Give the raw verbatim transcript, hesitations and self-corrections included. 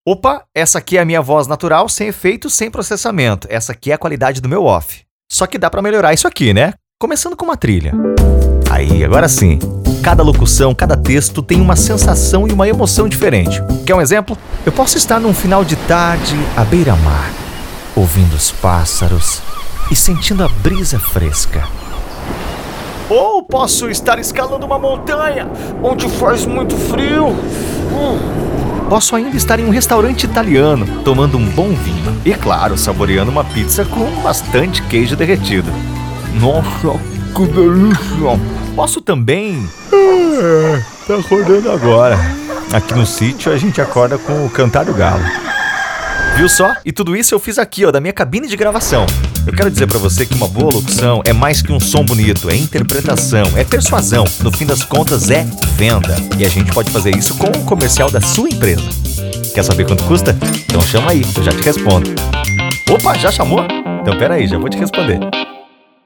Opa, essa aqui é a minha voz natural, sem efeito, sem processamento. Essa aqui é a qualidade do meu off. Só que dá pra melhorar isso aqui, né? Começando com uma trilha. Aí, agora sim. Cada locução, cada texto tem uma sensação e uma emoção diferente. Quer um exemplo? Eu posso estar num final de tarde à beira-mar, ouvindo os pássaros e sentindo a brisa fresca. Ou posso estar escalando uma montanha, onde faz muito frio. Hum. Posso ainda estar em um restaurante italiano, tomando um bom vinho. E claro, saboreando uma pizza com bastante queijo derretido. Nossa, que delícia! Posso também... É, tá acordando agora. Aqui no sítio a gente acorda com o cantar do galo. Viu só? E tudo isso eu fiz aqui, ó, da minha cabine de gravação. Eu quero dizer pra você que uma boa locução é mais que um som bonito, é interpretação, é persuasão. No fim das contas, é venda. E a gente pode fazer isso com o comercial da sua empresa. Quer saber quanto custa? Então chama aí, eu já te respondo. Opa, já chamou? Então pera aí, já vou te responder.